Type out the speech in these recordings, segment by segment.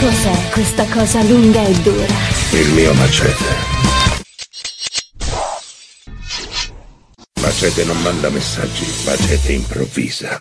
Cos'è questa cosa lunga e dura? Il mio macete. Macete non manda messaggi, Macete improvvisa.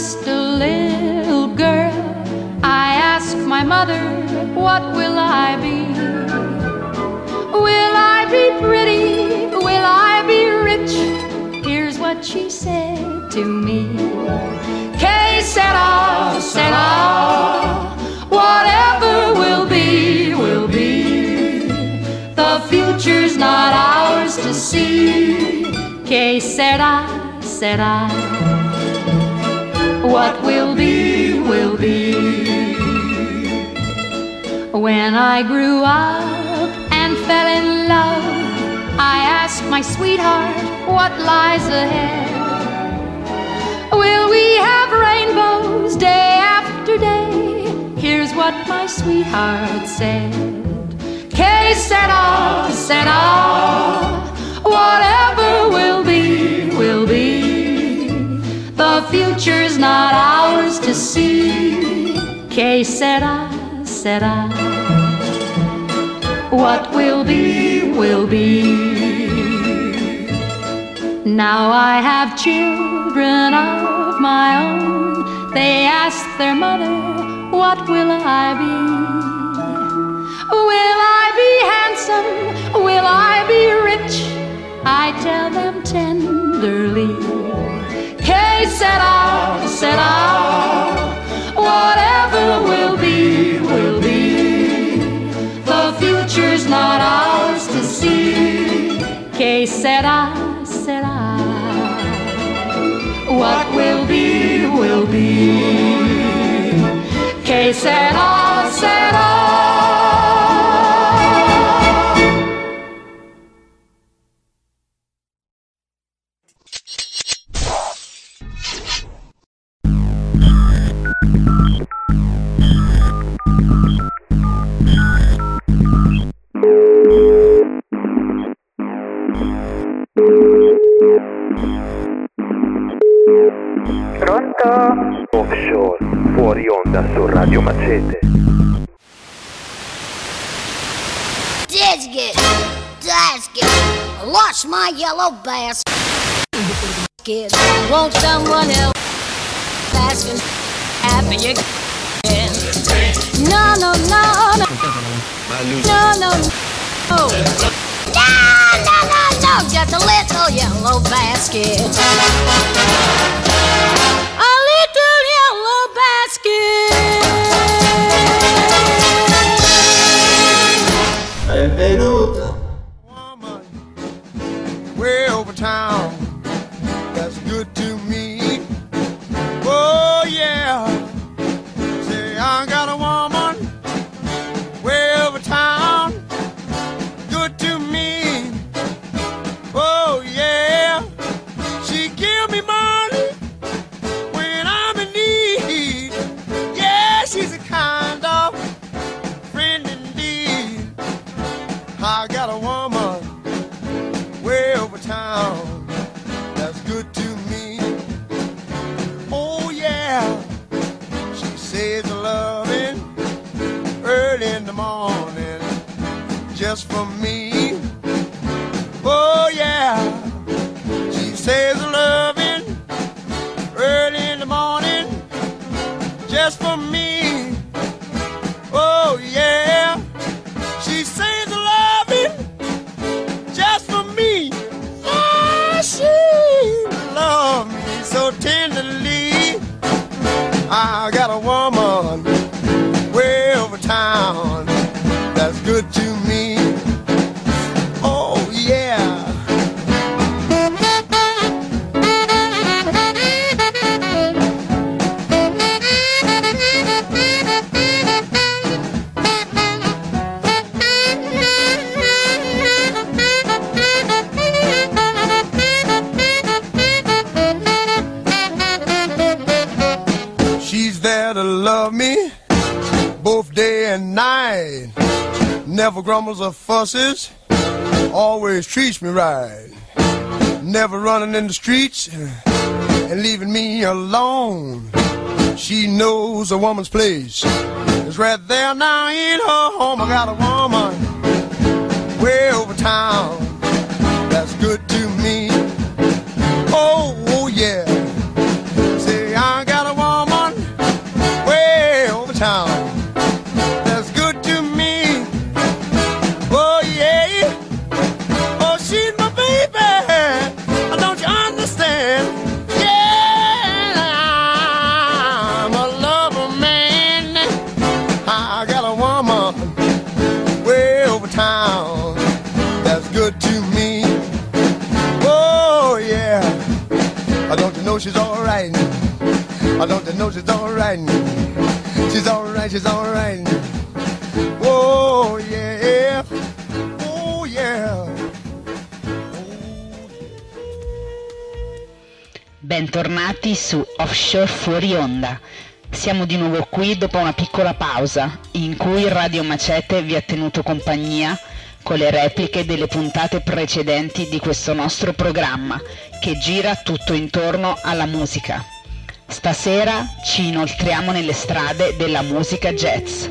just a little girl, I asked my mother, what will I be? Will I be pretty? Will I be rich? Here's what she said to me. Que sera, sera, whatever will be, will be. The future's not ours to see. Que sera, sera, what will be, will be. When I grew up and fell in love, I asked my sweetheart, what lies ahead? Will we have rainbows day after day? Here's what my sweetheart said. Que sera, sera, whatever will be, will be. The future's not ours to see. Que sera, sera, what will be, will be. Now I have children of my own. They ask their mother, what will I be? Will I be handsome? Will I be rich? I tell them tenderly. Que sera, sera, whatever will be, will be. The future's not ours to see. Que sera, sera, what will be, will be. Que sera, sera. Offshore, fuori onda su Radio Macete. Dizgit, I lost my yellow bass. Kid, won't someone else asking happy again? No, no, no, no, no, no, no, no, just a little yellow basket. A little yellow basket. Benvenuto. Woman, way over town, that's good to me. Oh yeah, say I got a woman, way over town, good to me. Oh yeah, she give me money when I'm in need. Yeah, she's a kind of friend indeed. I got a woman way over town that's good to me. Oh yeah, she says the loving early in the morning just for me. Oh yeah, she says the loving early in the morning just for me. Oh yeah, she says the loving just for me. Yeah, she loves me so tenderly. I got a woman way over town that's good to me. Oh yeah. She's there to love me both day and night. Never grumbles or fusses, always treats me right. Never running in the streets and leaving me alone. She knows a woman's place is right there now in her home. I got a woman way over town that's good to me. Oh, oh yeah. Say I got a woman I don't know she's alright. She's alright, she's alright. Oh yeah, oh yeah. Bentornati su Offshore Fuori Onda. Siamo di nuovo qui dopo una piccola pausa in cui Radio Macete vi ha tenuto compagnia con le repliche delle puntate precedenti di questo nostro programma che gira tutto intorno alla musica. Stasera ci inoltriamo nelle strade della musica jazz.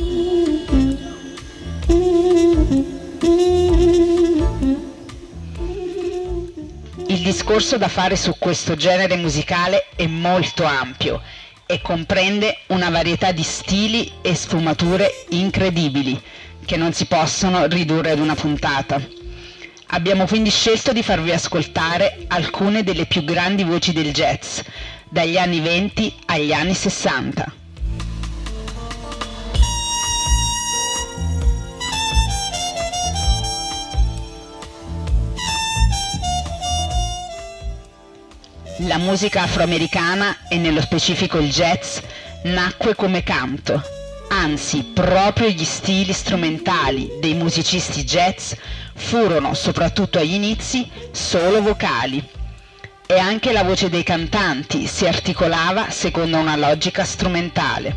Il discorso da fare su questo genere musicale è molto ampio e comprende una varietà di stili e sfumature incredibili che non si possono ridurre ad una puntata. Abbiamo quindi scelto di farvi ascoltare alcune delle più grandi voci del jazz, dagli anni 20 agli anni 60. La musica afroamericana, e nello specifico il jazz, nacque come canto. Anzi, proprio gli stili strumentali dei musicisti jazz furono, soprattutto agli inizi, solo vocali. E anche la voce dei cantanti si articolava secondo una logica strumentale.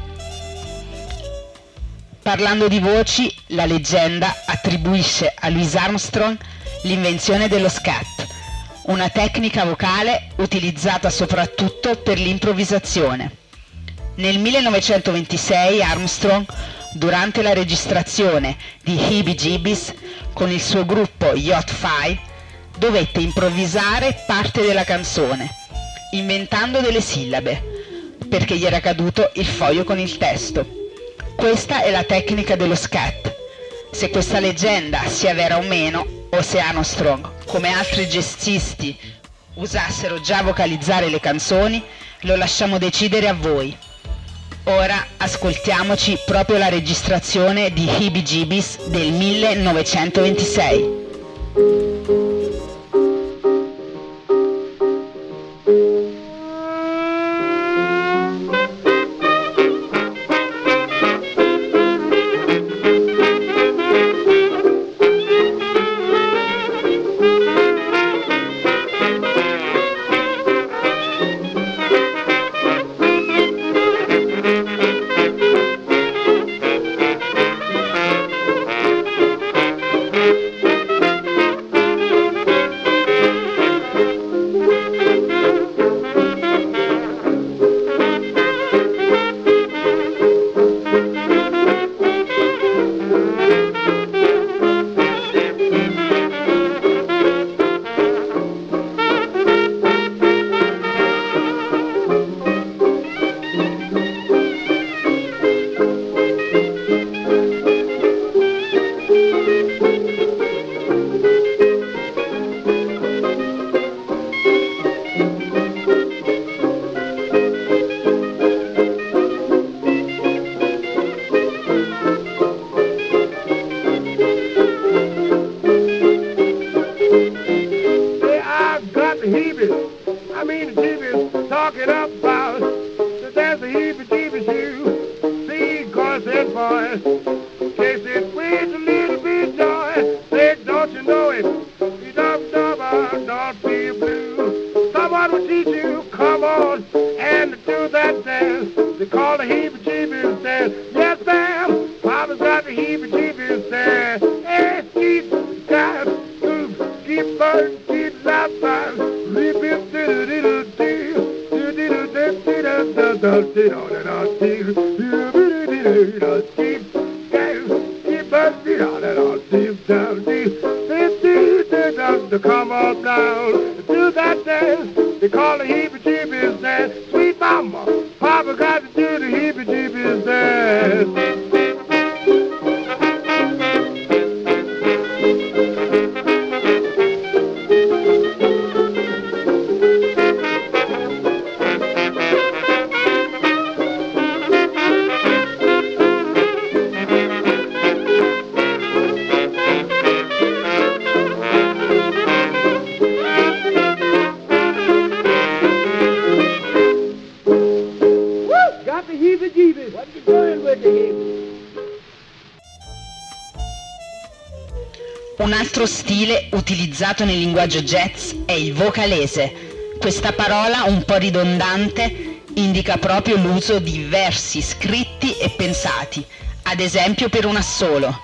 Parlando di voci, la leggenda attribuisce a Louis Armstrong l'invenzione dello scat, una tecnica vocale utilizzata soprattutto per l'improvvisazione. Nel 1926 Armstrong, durante la registrazione di Heebie Jeebies con il suo gruppo Yacht 5, dovette improvvisare parte della canzone, inventando delle sillabe, perché gli era caduto il foglio con il testo. Questa è la tecnica dello scat. Se questa leggenda sia vera o meno, o se Armstrong, come altri jazzisti, usassero già vocalizzare le canzoni, lo lasciamo decidere a voi. Ora ascoltiamoci proprio la registrazione di Heebie Jeebies del 1926. Come on down, do that dance. They call the heebie-jeebies dance. Sweet mama, Papa got to do the heebie-jeebies dance. Un altro stile utilizzato nel linguaggio jazz è il vocalese. Questa parola, un po' ridondante, indica proprio l'uso di versi scritti e pensati, ad esempio per un assolo.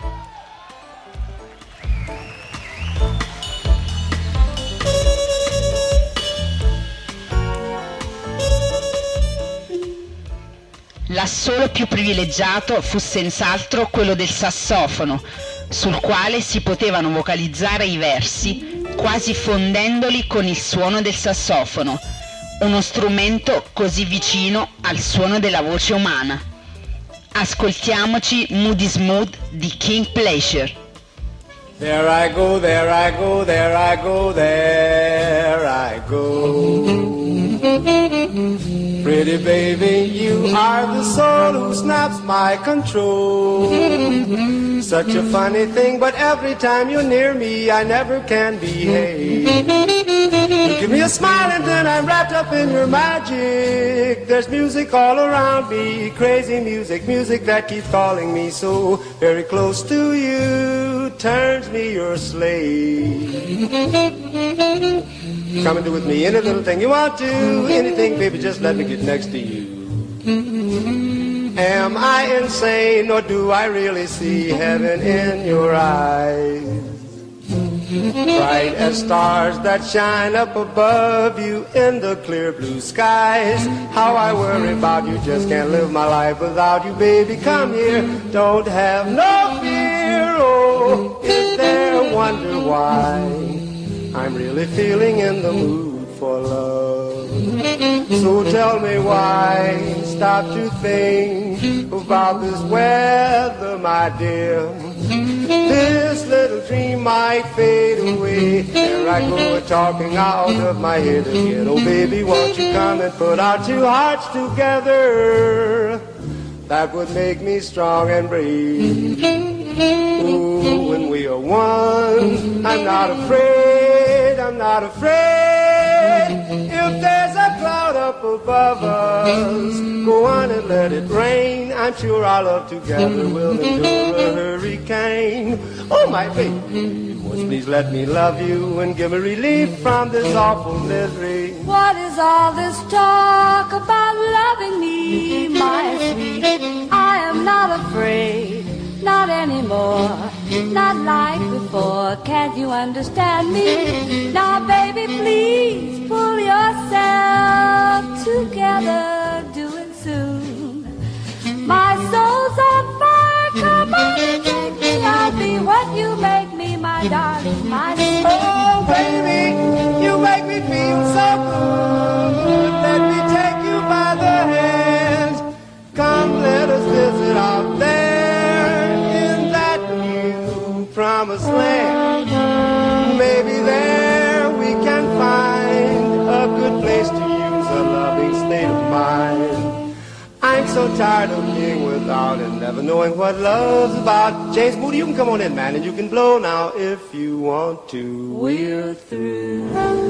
L'assolo più privilegiato fu senz'altro quello del sassofono, sul quale si potevano vocalizzare i versi quasi fondendoli con il suono del sassofono, uno strumento così vicino al suono della voce umana. Ascoltiamoci Mood is Mood di King Pleasure. There I go, there I go, there I go, there I go. Pretty baby, you are the soul who snaps my control. Such a funny thing, but every time you're near me, I never can behave. You give me a smile and then I'm wrapped up in your magic. There's music all around me, crazy music, music that keeps calling me so very close to you, turns me your slave. Come and do with me any little thing you want to, anything, baby, just let me get next to you. Am I insane or do I really see heaven in your eyes? Bright as stars that shine up above you in the clear blue skies. How I worry about you, just can't live my life without you, baby. Come here, don't have no fear. Oh, is there a wonder why I'm really feeling in the mood for love? So tell me why, stop to think about this weather, my dear. This little dream might fade away. There I go talking out of my head again. Oh baby, won't you come and put our two hearts together? That would make me strong and brave. Ooh, when we are one, I'm not afraid, I'm not afraid. If there's a cloud up above us, go on and let it rain. I'm sure our love together will endure a hurricane. Oh my baby, please let me love you and give me relief from this awful misery. What is all this talk about loving me, my sweet? I am not afraid, not anymore, not like before. Can't you understand me? Now baby, please pull yourself together, do it soon. My soul's on fire, come on and take me. I'll be what you make me, my darling, my sweet. Oh baby, you make me feel so good. Let me take you by the hand. Come, let us visit out there in that new promised land. Maybe there we can find a good place to use a loving state of mind. I'm so tired of being without and never knowing what love's about. James Moody, you can come on in, man, and you can blow now if you want to. We're through.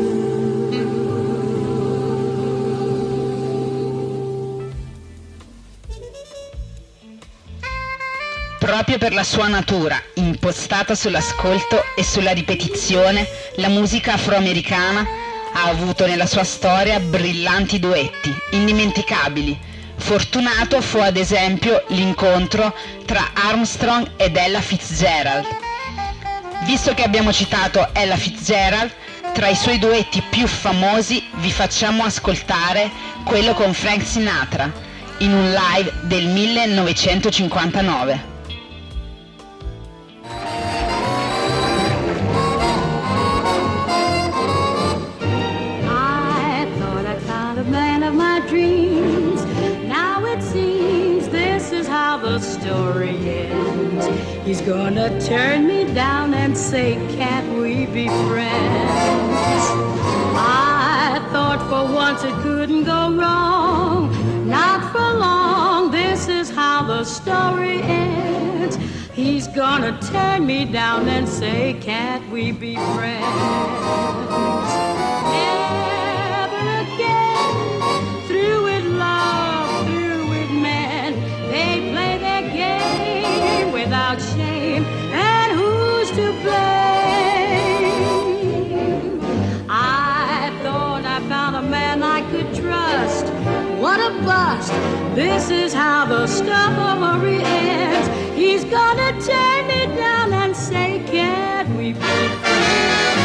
Proprio per la sua natura, impostata sull'ascolto e sulla ripetizione, la musica afroamericana ha avuto nella sua storia brillanti duetti, indimenticabili. Fortunato fu ad esempio l'incontro tra Armstrong ed Ella Fitzgerald. Visto che abbiamo citato Ella Fitzgerald, tra i suoi duetti più famosi vi facciamo ascoltare quello con Frank Sinatra, in un live del 1959. Dreams. Now it seems this is how the story ends. He's gonna turn me down and say, can't we be friends? I thought for once it couldn't go wrong. Not for long, this is how the story ends. He's gonna turn me down and say, can't we be friends? Without shame, and who's to blame? This is how the story ends. He's gonna turn me down and say, can't we be friends?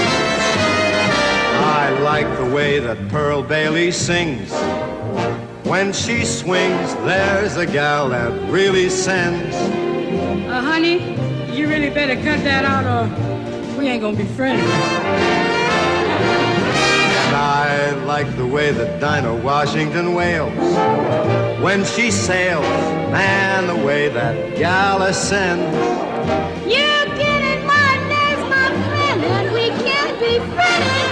I like the way that Pearl Bailey sings. When she swings, there's a gal that really sends. Honey, you really better cut that out or we ain't gonna be friends. And I like the way that Dinah Washington wails. When she sails, man, the way that gal ascends. You're getting my nerves, my friend, and we can't be friends.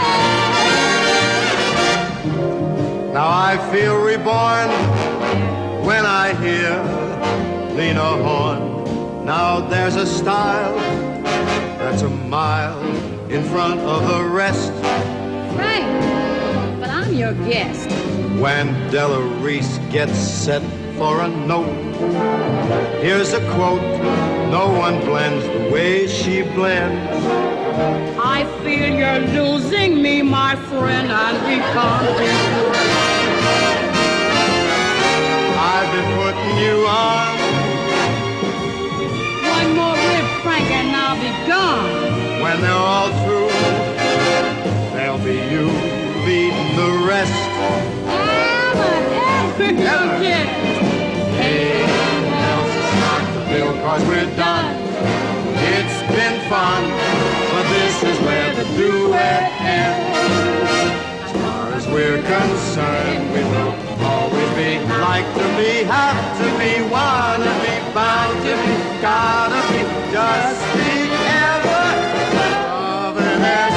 Now I feel reborn when I hear Lena Horne. Now there's a style that's a mile in front of the rest. Frank, but I'm your guest. When Della Reese gets set for a note, here's a quote: no one blends the way she blends. I feel you're losing me, my friend, and we can't be friends. I've been putting you on. One more rib, Frank, and I'll be gone. When they're all through, there'll be you leading the rest. I'm an kid. Hey, Nelson, start the bill, 'cause we're done. It's been fun, but this is where the duet ends. As far as we're concerned, we will always be, like to be, have to be, wanna be, bound to be, gotta be, just be, ever, love and friends.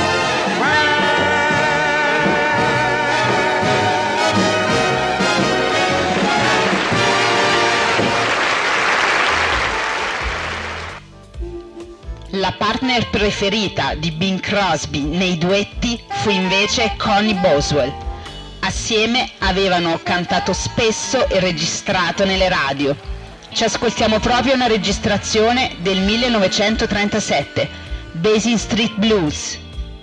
La partner preferita di Bing Crosby nei duetti fu invece Connie Boswell. Assieme avevano cantato spesso e registrato nelle radio. Ci ascoltiamo proprio una registrazione del 1937, Basin Street Blues.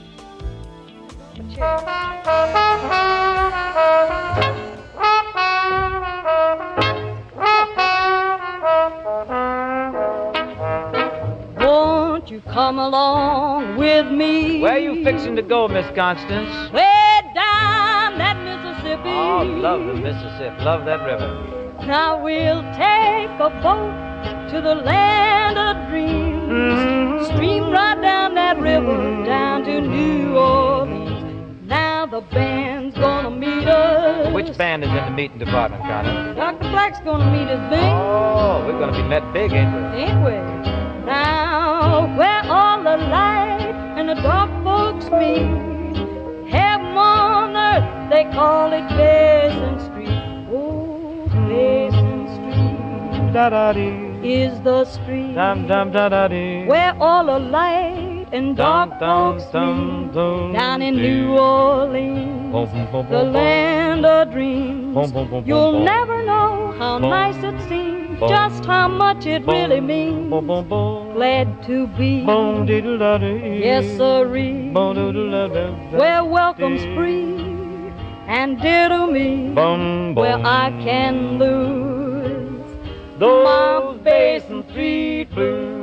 Won't you come along with me? Where are you fixing to go, Miss Constance? Way down that Mississippi. Oh, love the Mississippi. Love that river. Now we'll take a boat to the land of dreams. Mm-hmm. Stream right down that river, down to New Orleans. Now the band's gonna meet us. Which band is in the meeting department, Connie? Dr. Black's gonna meet us, Bing. Oh, we're gonna be met big, ain't we? Ain't we? Now, where all the light and the dark folks meet, heaven on earth, they call it Basin Street. Oh, Basin Street is the street where all the light and dark folks meet. Down in New Orleans, the land of dreams. You'll never know how nice it seems, just how much it really means. Glad to be, yes sirree, where welcome's free, and dear to me, where I can lose my Basin Street blues.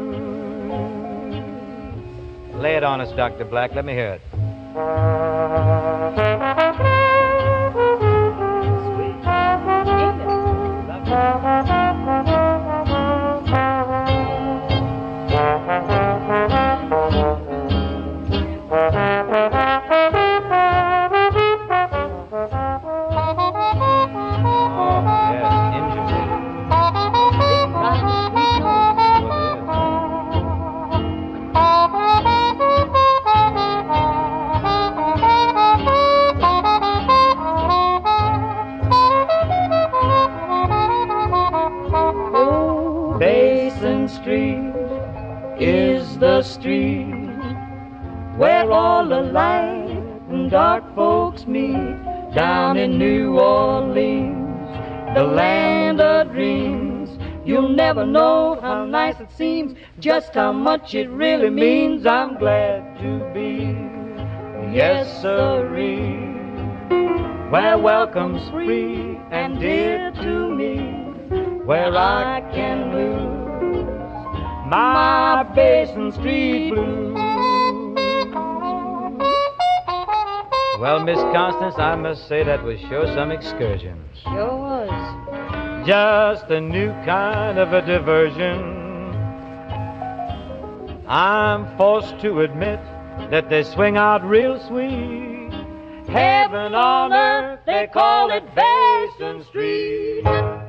Lay it on us, Dr. Black. Let me hear it. Sweet. Ain't it? Street where all the light and dark folks meet, down in New Orleans, the land of dreams. You'll never know how nice it seems, just how much it really means. I'm glad to be, yes sirree, where welcome's free and dear to me, where I can lose my Basin Street blues. Well, Miss Constance, I must say that was sure some excursion. Sure was. Just a new kind of a diversion. I'm forced to admit that they swing out real sweet. Heaven on earth, they call it Basin Street.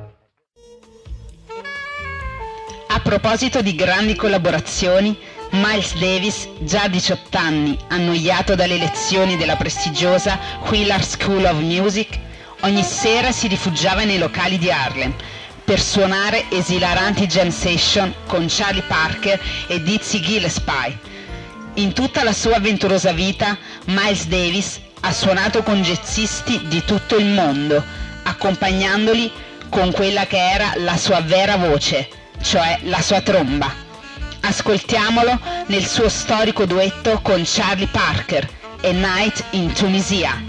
A proposito di grandi collaborazioni, Miles Davis, già a 18 anni, annoiato dalle lezioni della prestigiosa Wheeler School of Music, ogni sera si rifugiava nei locali di Harlem per suonare esilaranti jam session con Charlie Parker e Dizzy Gillespie. In tutta la sua avventurosa vita, Miles Davis ha suonato con jazzisti di tutto il mondo, accompagnandoli con quella che era la sua vera voce, cioè la sua tromba. Ascoltiamolo nel suo storico duetto con Charlie Parker, A Night in Tunisia.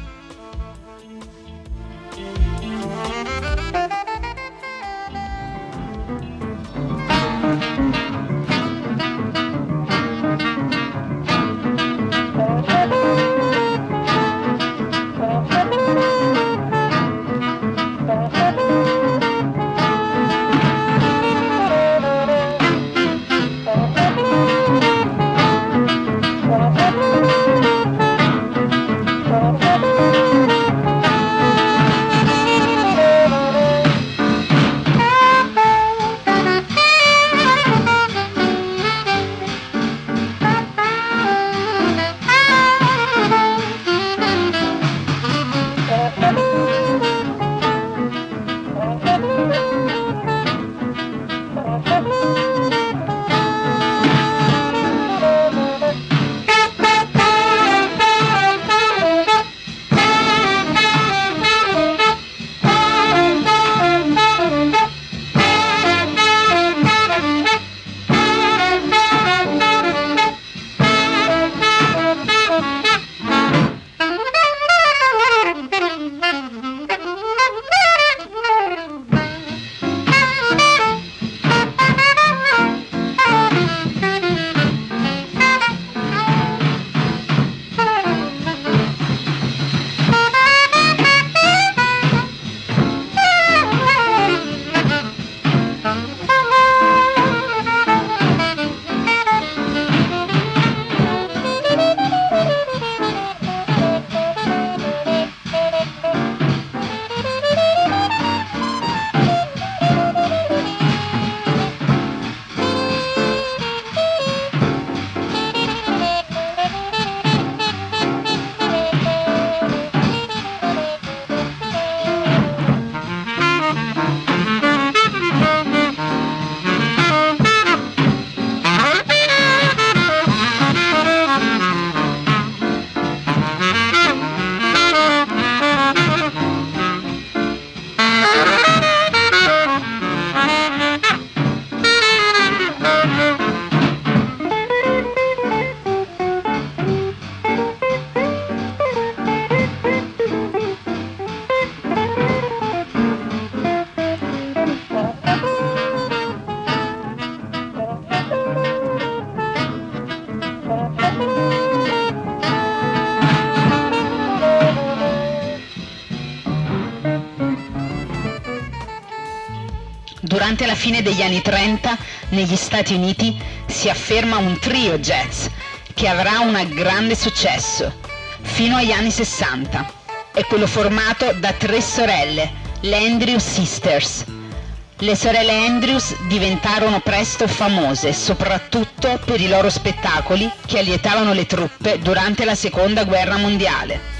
Durante la fine degli anni 30 negli Stati Uniti si afferma un trio jazz che avrà un grande successo fino agli anni 60. È quello formato da 3 sorelle, le Andrews Sisters. Le sorelle Andrews diventarono presto famose, soprattutto per i loro spettacoli che allietavano le truppe durante la Seconda Guerra Mondiale.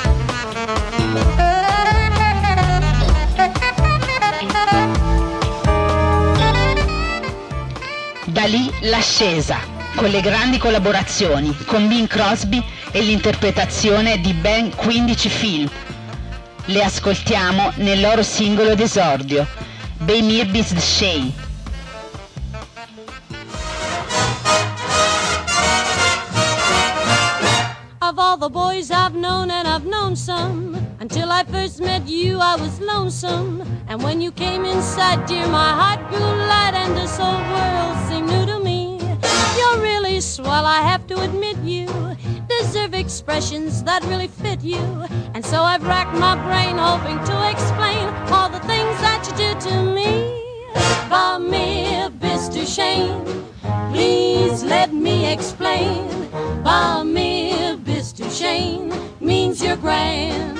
Da lì l'ascesa, con le grandi collaborazioni con Bing Crosby e l'interpretazione di ben 15 film. Le ascoltiamo nel loro singolo d'esordio, Bei mir bist schön. Of all the boys I've known and I've known some. Until I first met you, I was lonesome. And when you came inside, dear, my heart grew light and this whole world seemed new to me. You're really swell, I have to admit you deserve expressions that really fit you. And so I've racked my brain hoping to explain all the things that you do to me. Va me bis du Shane, please let me explain. Va me bis du Shane means you're grand.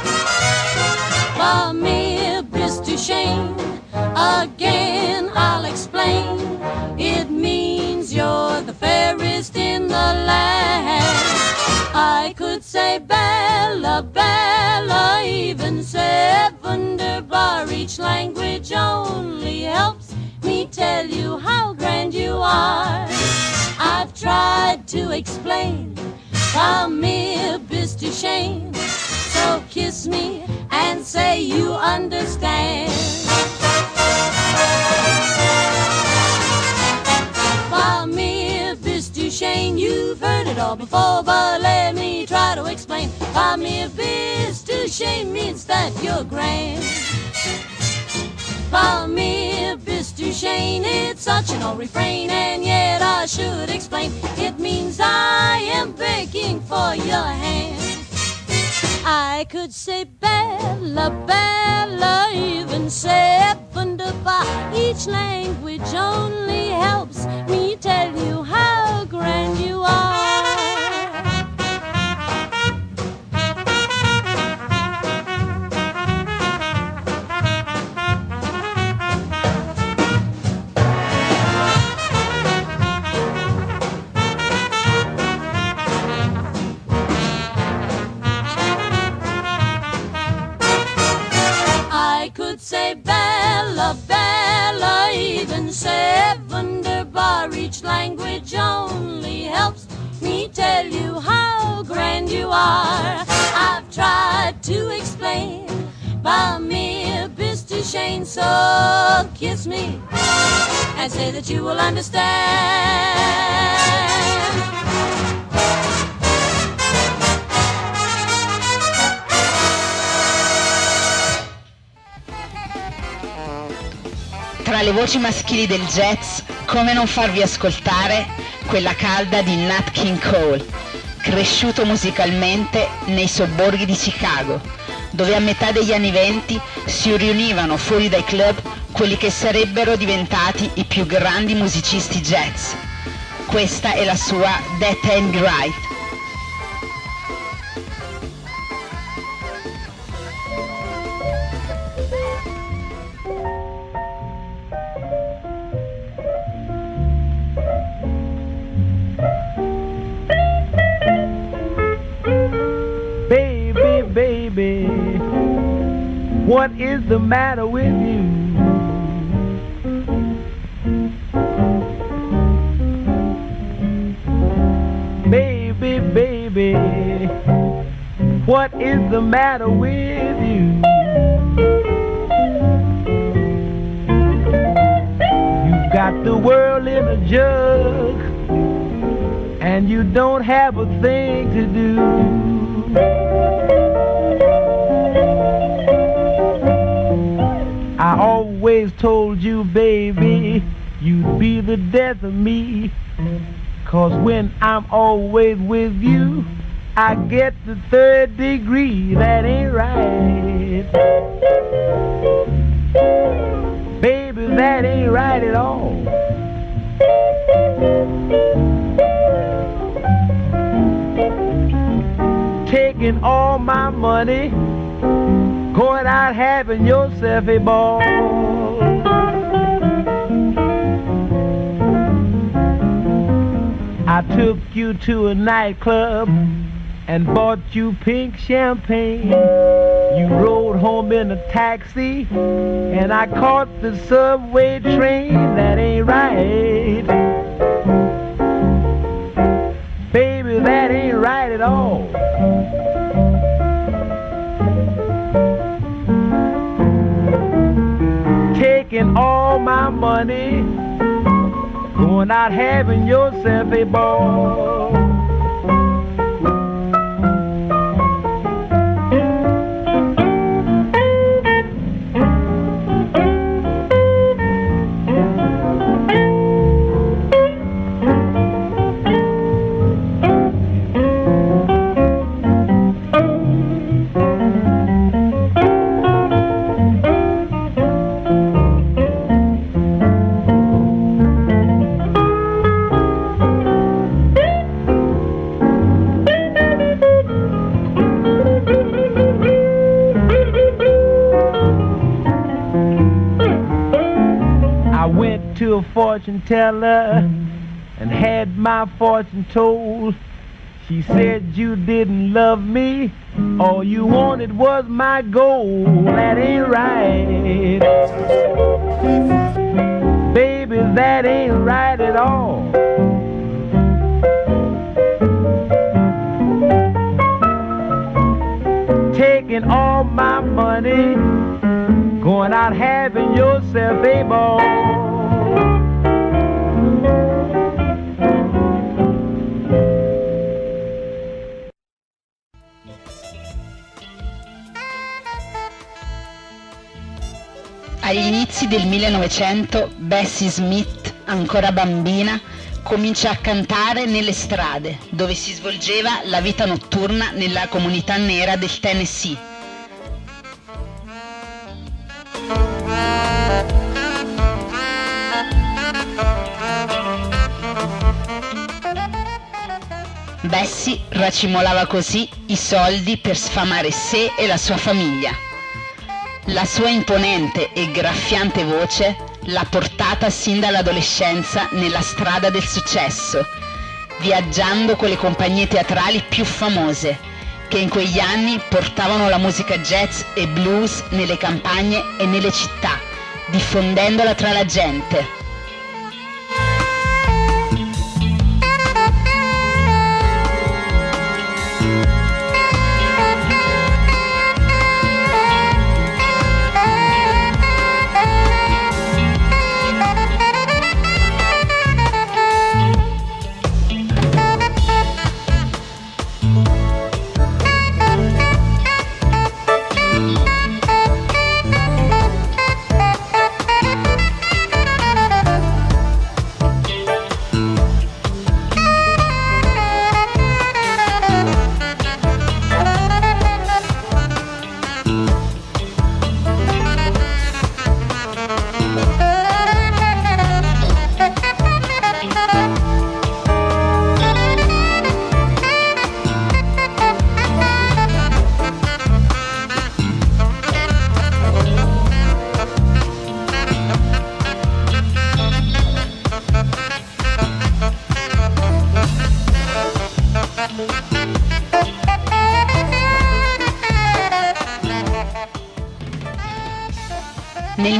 Va me bis du Shane, again I'll explain. It means you're the fairest in the land. I could say Bella, Bella, even say wunderbar. Each language only helps me tell you how grand you are. I've tried to explain, va me bis du Shane. So kiss me and say you understand. Va me bis du Shane, you've heard it all before, but let me try to explain. Va me bis du Shane means that you're grand. Va me bis du Shane, it's such an old refrain, and yet I should explain. It means I am begging for your hand. I could say Bella, Bella, even say wunderbar. Each language only helps me tell you how grand you are. Say Bella, Bella, even say wunderbar. Each language only helps me tell you how grand you are. I've tried to explain, va me bis du Shane. So kiss me and say that you will understand. Tra le voci maschili del jazz, come non farvi ascoltare quella calda di Nat King Cole, cresciuto musicalmente nei sobborghi di Chicago, dove a metà degli anni '20 si riunivano fuori dai club quelli che sarebbero diventati i più grandi musicisti jazz. Questa è la sua That Ain't Right. Baby, what is the matter with you? Baby, baby, what is the matter with you? You've got the world in a jug, and you don't have a thing to do. I always told you, baby, you'd be the death of me. 'Cause when I'm always with you, I get the third degree. That ain't right. Baby, that ain't right at all. Taking all my money, going out having yourself a ball. I took you to a nightclub and bought you pink champagne. You rode home in a taxi and I caught the subway train. That ain't right. Baby, that ain't right at all. Taking all my money, going out having yourself a ball. fortune teller and had my fortune told. She said you didn't love me, all you wanted was my gold. That ain't right, baby, that ain't right at all. Taking all my money, going out having yourself a ball. Agli inizi del 1900, Bessie Smith, ancora bambina, comincia a cantare nelle strade, dove si svolgeva la vita notturna nella comunità nera del Tennessee. Bessie racimolava così i soldi per sfamare sé e la sua famiglia. La sua imponente e graffiante voce l'ha portata sin dall'adolescenza nella strada del successo, viaggiando con le compagnie teatrali più famose, che in quegli anni portavano la musica jazz e blues nelle campagne e nelle città, diffondendola tra la gente. Nel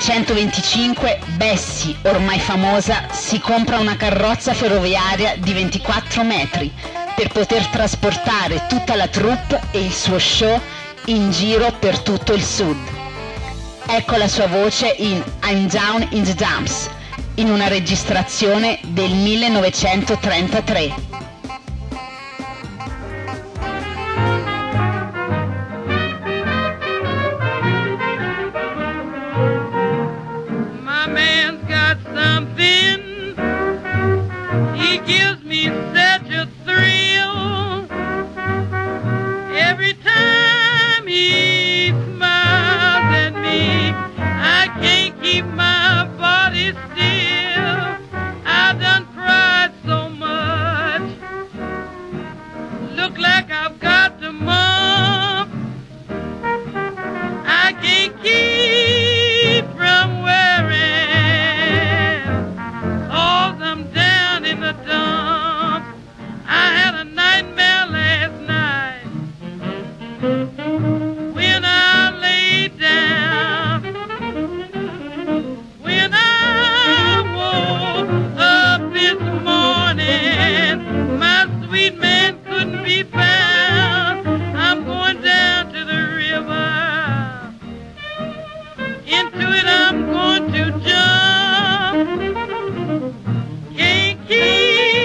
1925 Bessie, ormai famosa, si compra una carrozza ferroviaria di 24 metri per poter trasportare tutta la troupe e il suo show in giro per tutto il sud. Ecco la sua voce in I'm Down in the Dumps, in una registrazione del 1933. I'm going to jump. Can't keep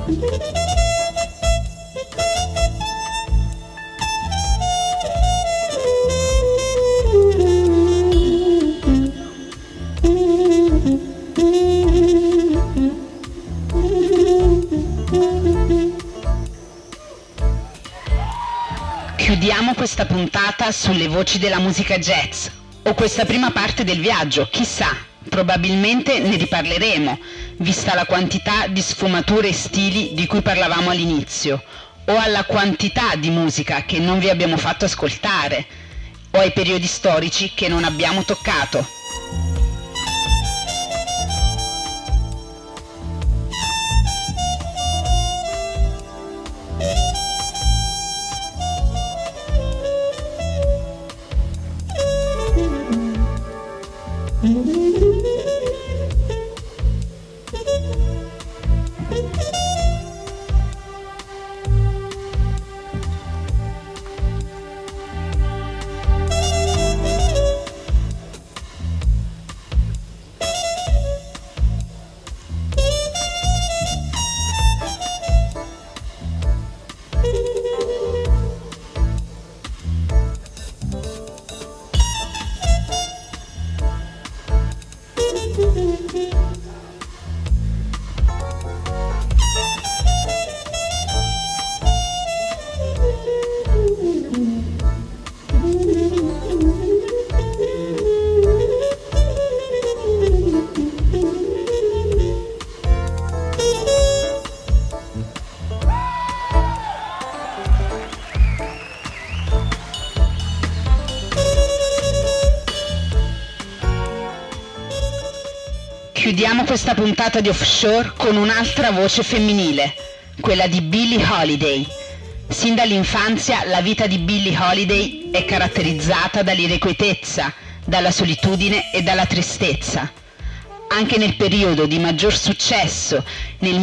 Chiudiamo questa puntata sulle voci della musica jazz, o questa prima parte del viaggio, chissà, probabilmente ne riparleremo, vista la quantità di sfumature e stili di cui parlavamo all'inizio, o alla quantità di musica che non vi abbiamo fatto ascoltare, o ai periodi storici che non abbiamo toccato. Chiudiamo questa puntata di Offshore con un'altra voce femminile, quella di Billie Holiday. Sin dall'infanzia la vita di Billie Holiday è caratterizzata dall'irrequietezza, dalla solitudine e dalla tristezza. Anche nel periodo di maggior successo, nel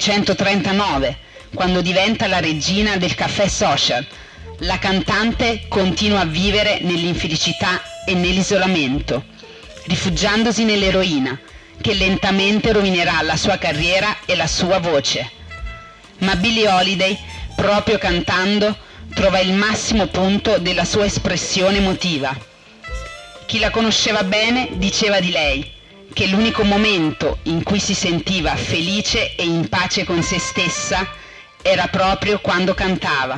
1939, quando diventa la regina del caffè social, la cantante continua a vivere nell'infelicità e nell'isolamento, rifugiandosi nell'eroina, che lentamente rovinerà la sua carriera e la sua voce. Ma Billie Holiday, proprio cantando, trova il massimo punto della sua espressione emotiva. Chi la conosceva bene diceva di lei che l'unico momento in cui si sentiva felice e in pace con se stessa era proprio quando cantava.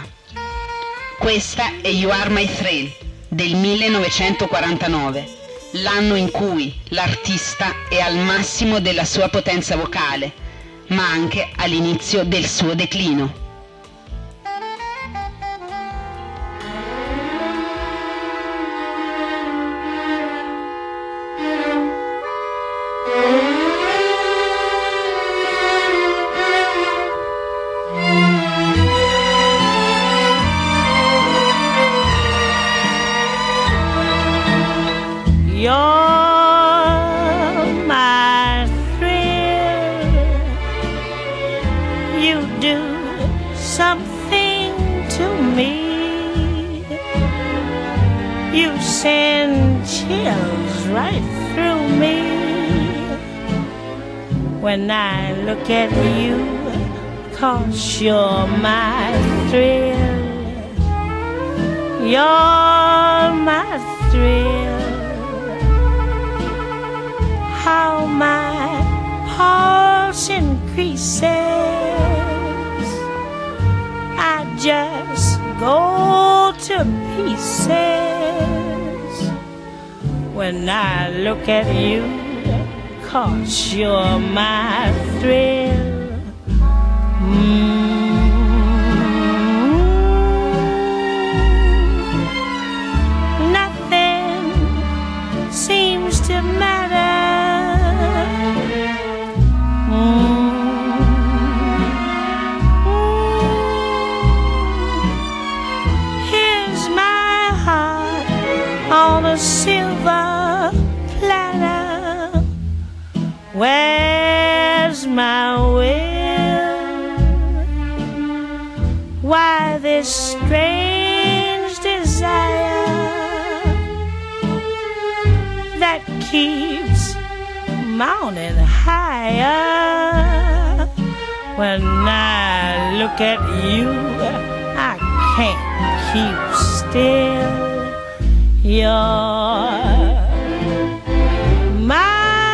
Questa è You Are My Thrill del 1949. L'anno in cui l'artista è al massimo della sua potenza vocale, ma anche all'inizio del suo declino. When I look at you, 'cause you're my thrill. You're my thrill. How my pulse increases. I just go to pieces when I look at you. 'Cause you're my thrill. Nothing seems to matter. Here's my heart on a silver platter. Where's my will? Why this strange desire that keeps mounting higher? When I look at you, I can't keep still. You're my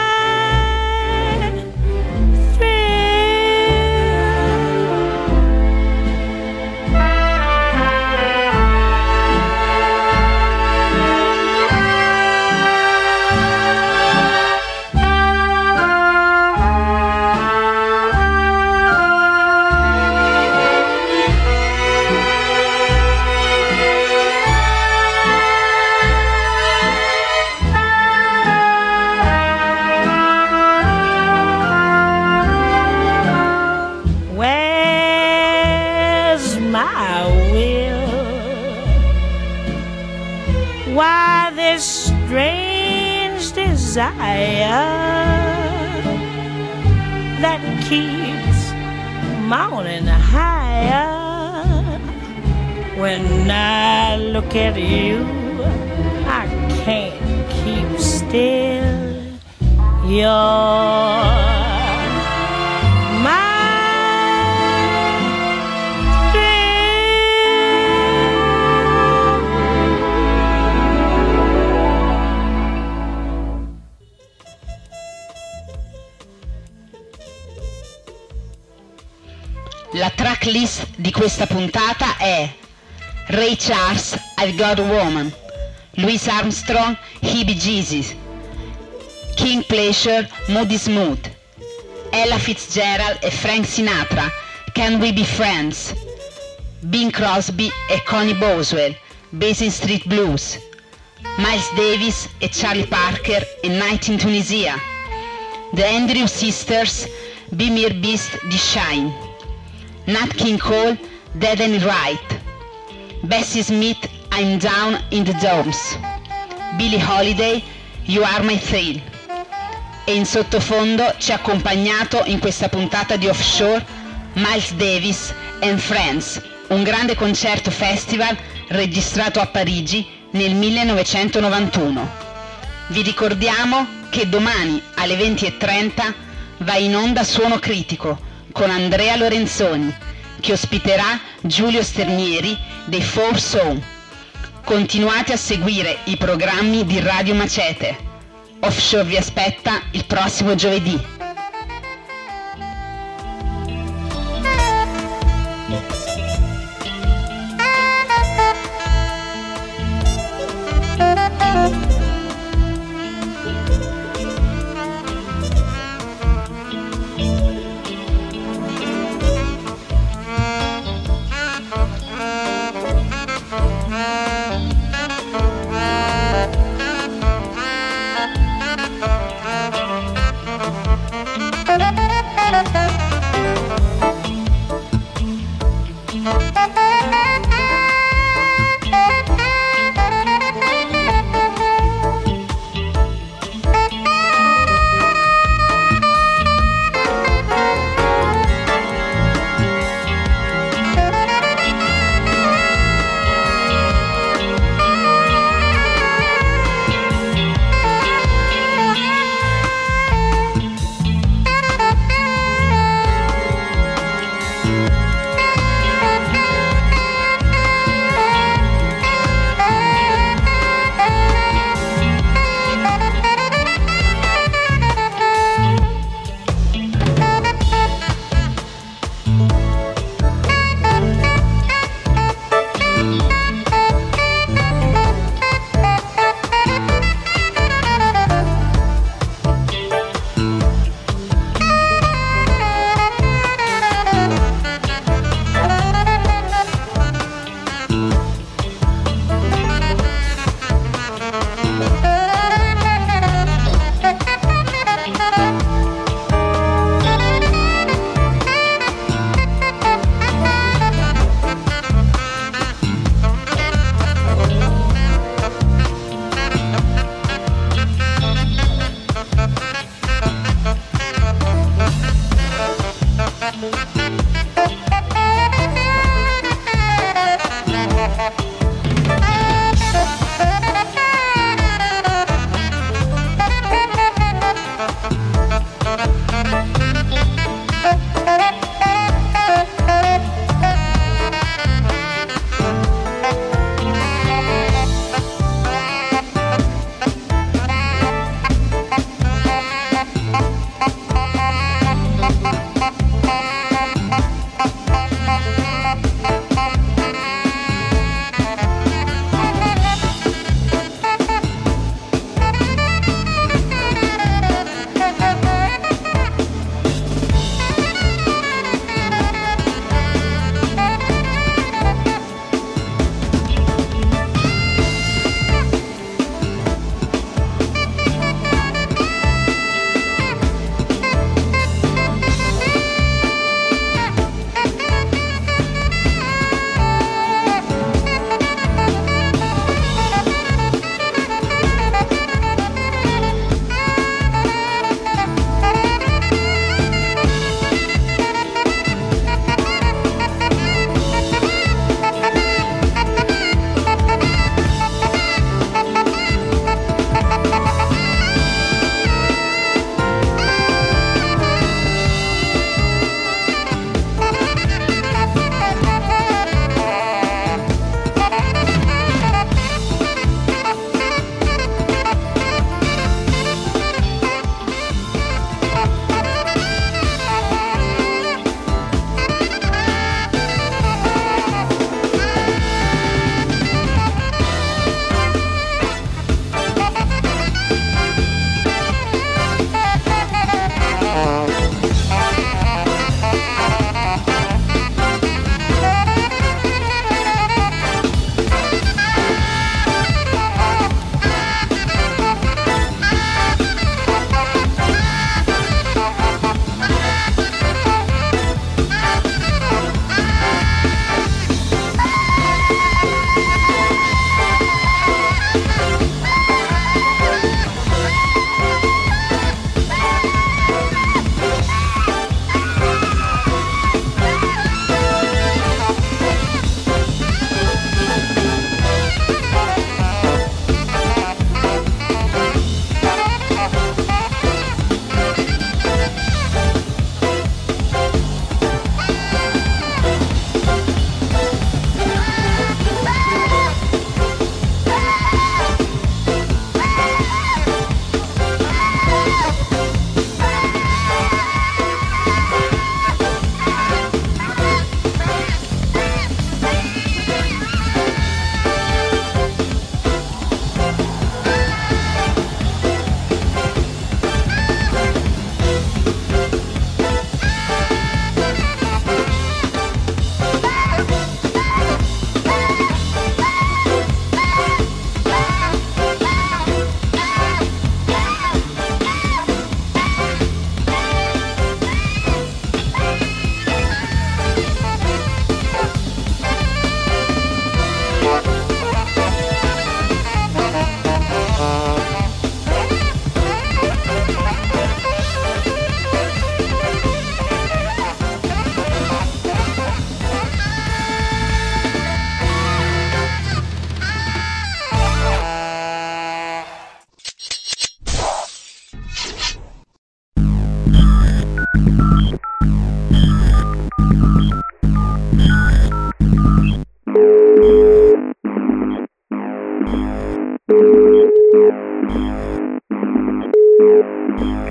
why this strange desire that keeps mounting higher. When I look at you, I can't keep still. You're La tracklist di questa puntata è Ray Charles, I've Got a Woman, Louis Armstrong, Heebie Jeezy, King Pleasure, Moody Smooth, Ella Fitzgerald e Frank Sinatra, Can We Be Friends, Bing Crosby e Connie Boswell, Basin Street Blues, Miles Davis e Charlie Parker e Night in Tunisia, The Andrews Sisters, Be Mere Beast di Shine, Nat King Cole, Dead and Right, Bessie Smith, I'm Down in the Dumps, Billie Holiday, You Are My Thrill. E in sottofondo ci ha accompagnato in questa puntata di Offshore Miles Davis and Friends, un grande concerto festival registrato a Parigi nel 1991. Vi ricordiamo che domani alle 20:30 va in onda Suono Critico con Andrea Lorenzoni, che ospiterà Giulio Sternieri dei Four Soul. Continuate a seguire i programmi di Radio Macete. Offshore vi aspetta il prossimo giovedì.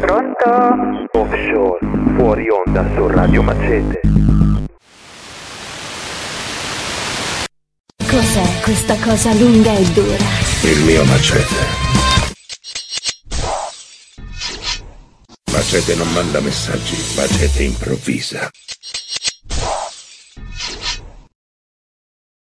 Pronto? Offshore, fuori onda su Radio Macete. Cos'è questa cosa lunga e dura? Il mio macete. Macete non manda messaggi, Macete improvvisa.